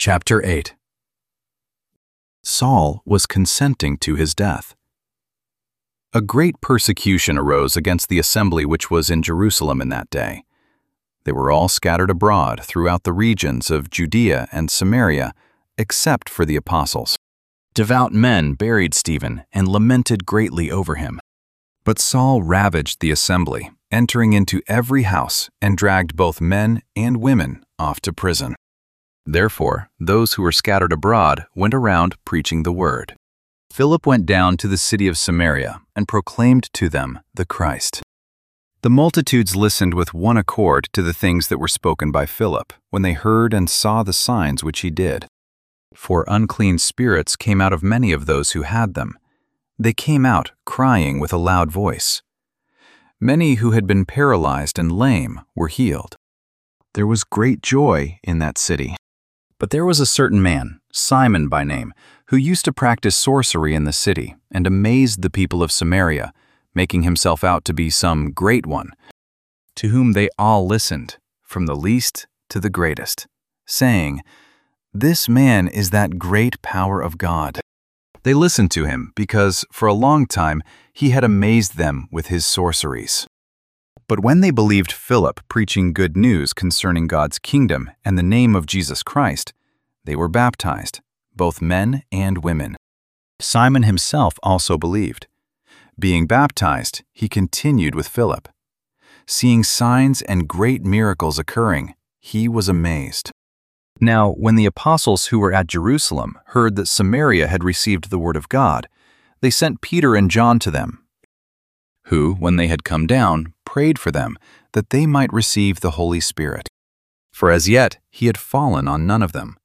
Chapter 8. Saul was consenting to his death. A great persecution arose against the assembly which was in Jerusalem in that day. They were all scattered abroad throughout the regions of Judea and Samaria, except for the apostles. Devout men buried Stephen and lamented greatly over him. But Saul ravaged the assembly, entering into every house, and dragged both men and women off to prison. Therefore, those who were scattered abroad went around preaching the word. Philip went down to the city of Samaria and proclaimed to them the Christ. The multitudes listened with one accord to the things that were spoken by Philip when they heard and saw the signs which he did. For unclean spirits came out of many of those who had them. They came out crying with a loud voice. Many who had been paralyzed and lame were healed. There was great joy in that city. But there was a certain man, Simon by name, who used to practice sorcery in the city and amazed the people of Samaria, making himself out to be some great one, to whom they all listened, from the least to the greatest, saying, "This man is that great power of God." They listened to him because for a long time he had amazed them with his sorceries. But when they believed Philip preaching good news concerning God's kingdom and the name of Jesus Christ, they were baptized, both men and women. Simon himself also believed. Being baptized, he continued with Philip. Seeing signs and great miracles occurring, he was amazed. Now, when the apostles who were at Jerusalem heard that Samaria had received the word of God, they sent Peter and John to them, who, when they had come down, prayed for them, that they might receive the Holy Spirit. For as yet he had fallen on none of them.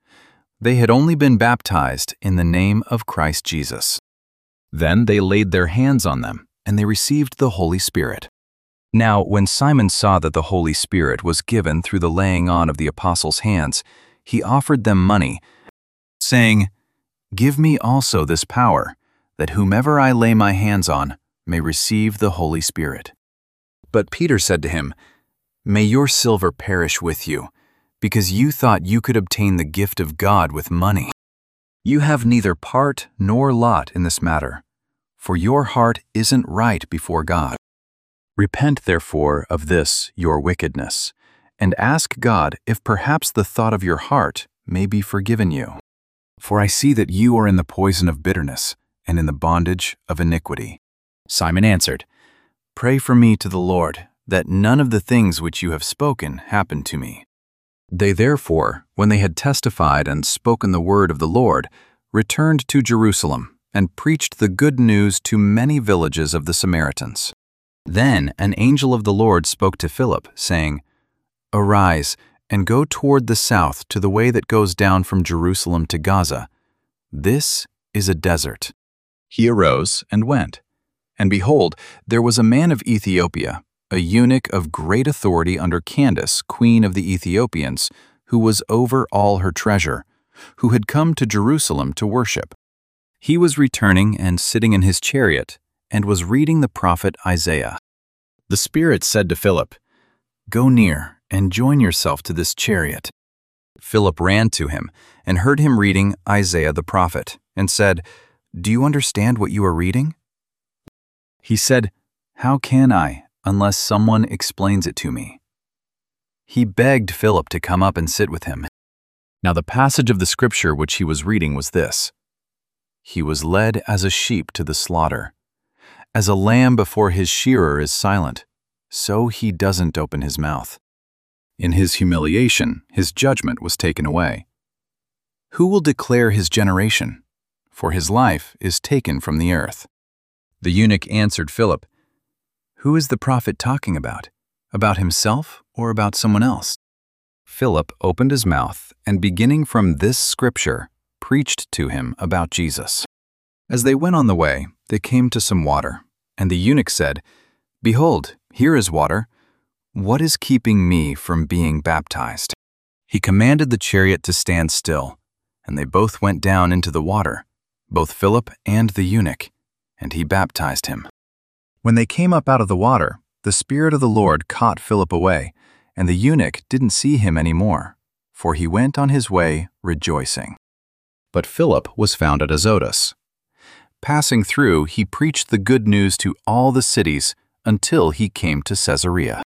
They had only been baptized in the name of Christ Jesus. Then they laid their hands on them, and they received the Holy Spirit. Now, when Simon saw that the Holy Spirit was given through the laying on of the apostles' hands, he offered them money, saying, "Give me also this power, that whomever I lay my hands on may receive the Holy Spirit." But Peter said to him, "May your silver perish with you, because you thought you could obtain the gift of God with money. You have neither part nor lot in this matter, for your heart isn't right before God. Repent, therefore, of this your wickedness, and ask God if perhaps the thought of your heart may be forgiven you. For I see that you are in the poison of bitterness and in the bondage of iniquity." Simon answered, "Pray for me to the Lord, that none of the things which you have spoken happen to me." They therefore, when they had testified and spoken the word of the Lord, returned to Jerusalem and preached the good news to many villages of the Samaritans. Then an angel of the Lord spoke to Philip, saying, "Arise and go toward the south to the way that goes down from Jerusalem to Gaza. This is a desert." He arose and went. And behold, there was a man of Ethiopia, a eunuch of great authority under Candace, queen of the Ethiopians, who was over all her treasure, who had come to Jerusalem to worship. He was returning and sitting in his chariot, and was reading the prophet Isaiah. The Spirit said to Philip, "Go near and join yourself to this chariot." Philip ran to him and heard him reading Isaiah the prophet, and said, "Do you understand what you are reading?" He said, "How can I, unless someone explains it to me?" He begged Philip to come up and sit with him. Now the passage of the scripture which he was reading was this: "He was led as a sheep to the slaughter. As a lamb before his shearer is silent, so he doesn't open his mouth. In his humiliation, his judgment was taken away. Who will declare his generation? For his life is taken from the earth." The eunuch answered Philip, "Who is the prophet talking about? About himself or about someone else?" Philip opened his mouth and, beginning from this scripture, preached to him about Jesus. As they went on the way, they came to some water, and the eunuch said, "Behold, here is water. What is keeping me from being baptized?" He commanded the chariot to stand still, and they both went down into the water, both Philip and the eunuch, and he baptized him. When they came up out of the water, the Spirit of the Lord caught Philip away, and the eunuch didn't see him any more, for he went on his way rejoicing. But Philip was found at Azotus. Passing through, he preached the good news to all the cities until he came to Caesarea.